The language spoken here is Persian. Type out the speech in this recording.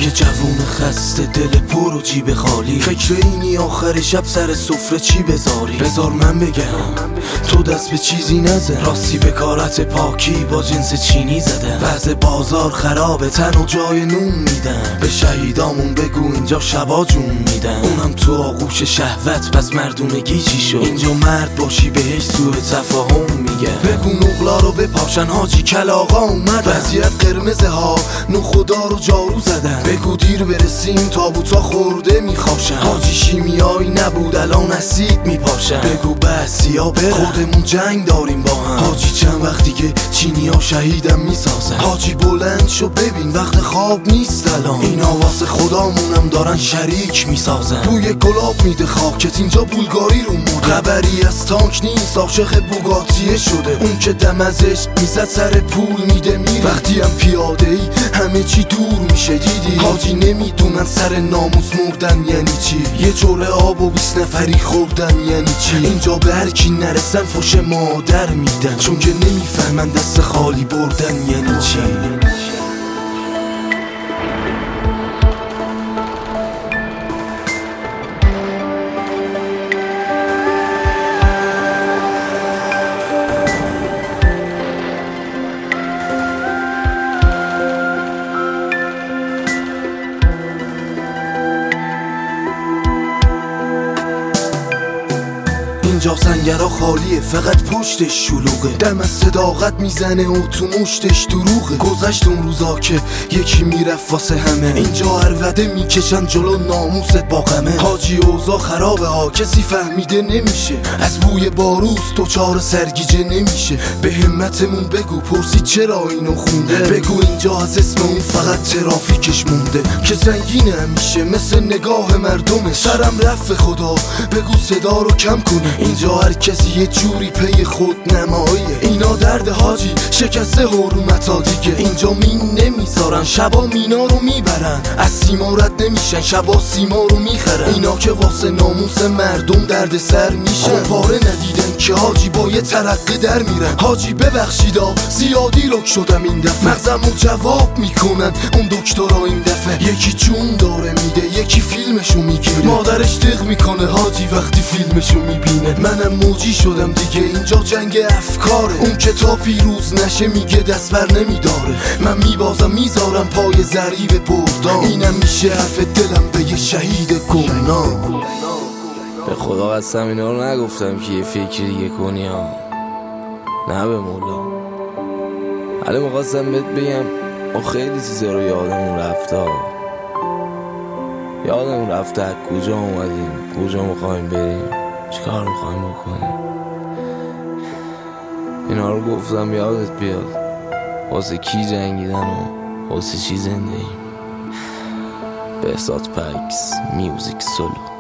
که جوون خسته دل پر و جیب خالی، فکر اینی آخر شب سر سفره چی بذاری. بذار من بگم تو دست به چیزی نزن، راستی به کارت پاکی با جنس چینی زدن. وضع بازار خرابه، تن و جای نون میدن. به شهیدامون بگو اینجا شبا جون میدن، اونم تو آغوش شهوت. پس مردونگی چی شد؟ اینجا مرد باشی بهش سوء تفاهم میگن. بگو نقلا رو بپاشن حاجی کلاغا اومد. وضعیت قرمزه ها نو خدا رو جارو زدن. بگو دیر برسیم تابوتا خورده میخواشن. حاجی شیمیایی نبود الان اسید میپاشن. بگو بسیا بره خودمون جنگ داریم با هم. حاجی چند وقتی که چینی ها شهیدم میسازن. حاجی بلند شو ببین وقت خواب نیست الان. اینا واسه خدامونم دارن شریک میسازن. توی گلاب میده خاکت اینجا بولگاری رو مرده. خبری از تانک نیست عاشق بوگاتیه شده. اون که دم ازش میزد سر پول میده میره. وقتی هم پیاده ای همه چی دور میشه دیدی. حاجی نمیدونن سر ناموس مردن یعنی چی. یه جوره آب و 20 نفری خوردن یعنی چی. اینجا به هر کی نرسن فوش مادر میدن، چون که نمیفهمن دست خالی بردن یعنی چی. اینجا سنگرها خالیه فقط پشتش شلوغه. دم از صداقت میزنه و تو مشتش دروغه. گذشت اون روزا که یکی میرفت واسه همه. اینجا عربده میکشن جلو ناموست با غمه. حاجی اوضاع خرابه ها کسی فهمیده نمیشه. از بوی باروس دوچار سرگیجه نمیشه. به همتمون بگو پرسی چرا اینو خونده. بگو اینجا از اسم اون فقط ترافیکش مونده که سنگینه همیشه مثل نگاه مردمه. سرم رفت خدا بگو صدا رو کم کنه. اینجا هر کسی یه جوری پی خود نماییه. اینا درد حاجی شکسته حرمتا دیگه. اینجا مین نمیذارن شبا مینا رو میبرن. از سیما رد نمیشن شبا سیما رو میخرن. اینا که واسه ناموس مردم درد سر میشن. پاره ندیدن که حاجی با یه ترقه در میرن. حاجی ببخشیدا زیادی رک شدم این دفعه. مغزمو جواب میکنن اون دکترها این دفعه. یکی جون داره میده یکی فیلمشو میگیره. مادرش دق میکنه حاجی وقتی فیلمشو میبینه. منم موجی شدم دیگه اینجا جنگ افکاره. اون که تا پیروز نشه میگه دست بر نمیداره. من میبازم میذارم پای ضریب بردام. اینم میشه حرف دلم به یه شهید گمنام. به خدا قسم اینا رو نگفتم که یه فکر دیگه کنی ها. نه به مولا حالا میخواستم بهت بگم ما خیلی چیزا رو یادمون رفته ها. یادمون رفته از کجا اومدیم کجا میخوایم بریم چیکار میخوایم بکنیم. اینا رو گفتم یادت بیاد واسه کی جنگیدن و واسه چی زنده ایم. بهزاد پکس میوزیک سولو.